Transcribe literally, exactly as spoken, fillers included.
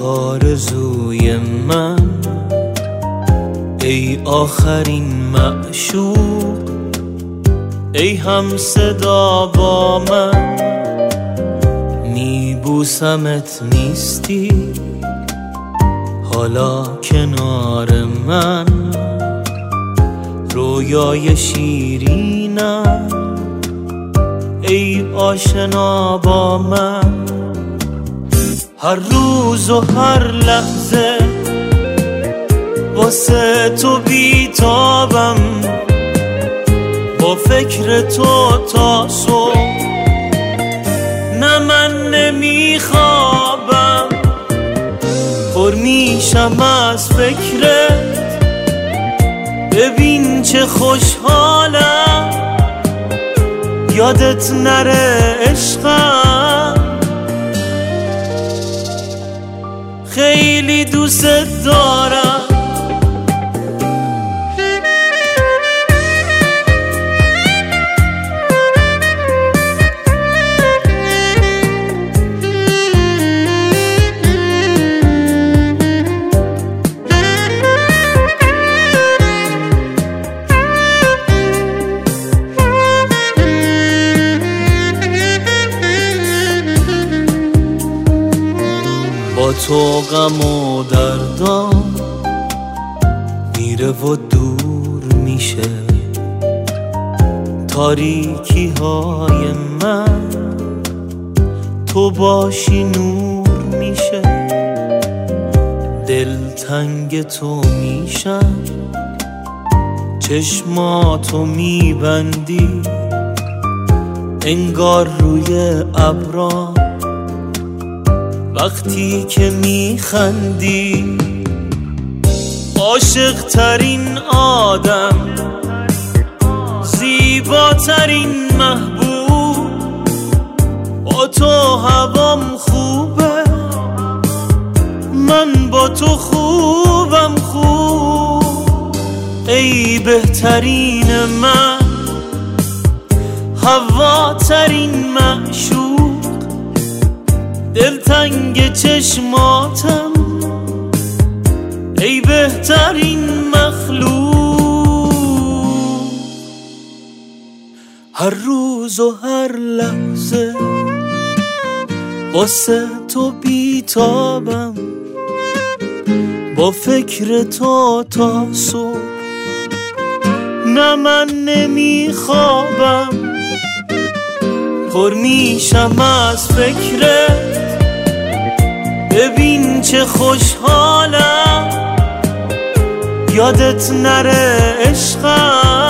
آرزوی من، ای آخرین معشوق، ای هم صدا با من. میبوسمت نیستی حالا کنار من، رویای شیرینم ای آشنا با من. هر روز و هر لحظه واسه تو بیتابم، با فکر تو تا صبح، نه من نمیخوابم، پر میشم از فکرت، ببین چه خوشحالم، یادت نره عشقم، خیلی دوست دارم. با تو غم و دردام میره و دور میشه، تاریکی های من تو باشی نور میشه، دلتنگ تو میشم، چشماتو میبندی انگار روی ابرام، وقتی که میخندی عاشق ترین آدم، زیباترین محبوب، با تو هوام خوبه، من با تو خوبم خوب، ای بهترین من، هواترین معشوق، دلتنگ چشماتم، ای بهترین مخلوق. هر روز و هر لحظه واسه تو بیتابم، با فکر تو تا صبح، نه من نمیخوابم، پر میشم از فکرت، ببین چه خوشحالم، یادت نره عشقم،